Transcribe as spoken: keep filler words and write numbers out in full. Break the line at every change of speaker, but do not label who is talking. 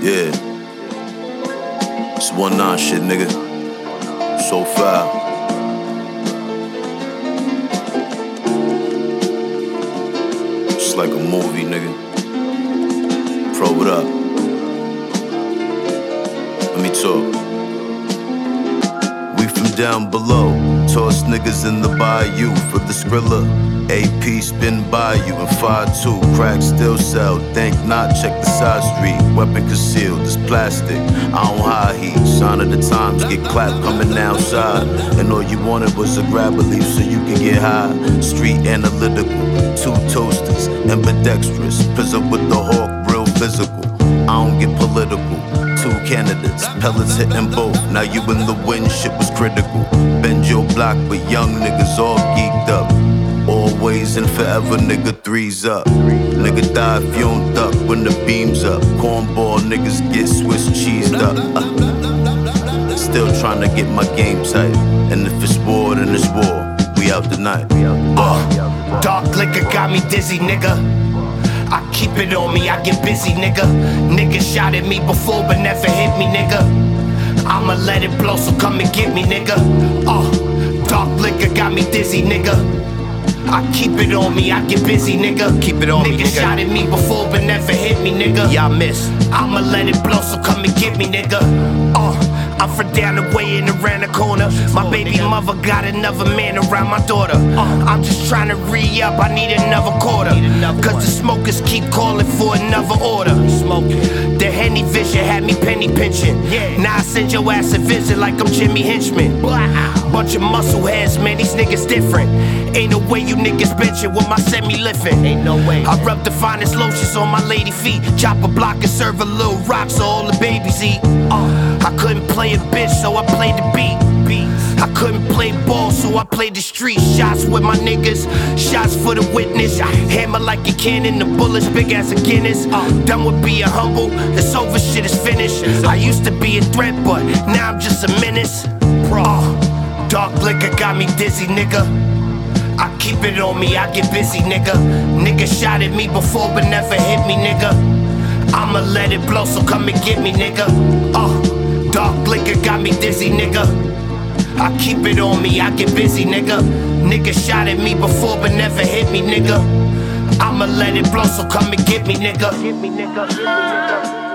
Yeah. It's one nine shit, nigga. So foul. Just like a movie, nigga. Pro, what up? Let me talk. We from down below, toss niggas in the bayou for the Skrilla. A P spin by you in five two, crack still sell, think not, check the side street. Weapon concealed, it's plastic, I don't high heat. Sign of the times, get clapped coming outside. And all you wanted was a grab relief so you could get high. Street analytical, two toasters, ambidextrous. Prison with the hawk, real physical. I don't get political. Two candidates, pellets hitting both. Now you in the win, shit was critical. Bend your block, but young niggas all geeked up. Always and forever, nigga, threes up. Nigga die if you don't duck when the beam's up. Cornball niggas get Swiss cheesed up. Uh. Still trying to get my game tight. And if it's war, then it's war. We out tonight.
Uh, dark liquor got me dizzy, nigga. I keep it on me, I get busy, nigga. Niggas shot at me before but never hit me, nigga. I'ma let it blow, so come and get me, nigga. Uh, dark liquor got me dizzy, nigga. I keep it on me, I get busy, nigga.
Keep it on
niggas
me, nigga.
shot at me before but never hit me, nigga.
Y'all miss.
I'ma let it blow, so come and get me, nigga. Uh, I'm from down the way and around the corner. My baby mother got another man around my daughter. Uh, I'm just trying to re-up, I need another quarter. Cause the smokers keep calling for another order. The Henny vision had me penny pinching. Now I send your ass a visit like I'm Jimmy Hinchman. Bunch of muscle heads, man, these niggas different. Ain't no way you niggas benching with my semi-lifting.
Ain't no way.
I rub the finest lotions on my lady feet. Chop a block and serve a little rock so all the babies eat. Uh, I couldn't play a bitch, so I played the beat. I couldn't play ball, so I played the street. Shots with my niggas, shots for the witness. Hammer like a cannon, the bullets big as a Guinness. Uh, done with being humble, it's over, shit is finished. I used to be a threat, but now I'm just a menace. Uh, dark liquor got me dizzy, nigga. I keep it on me, I get busy, nigga. Niggas shot at me before but never hit me, nigga. I'ma let it blow, so come and get me, nigga. Uh, dark liquor got me dizzy, nigga. I keep it on me, I get busy, nigga. Niggas shot at me before but never hit me, nigga. I'ma let it blow, so come and get me, nigga. Get me, nigga. Get me, nigga.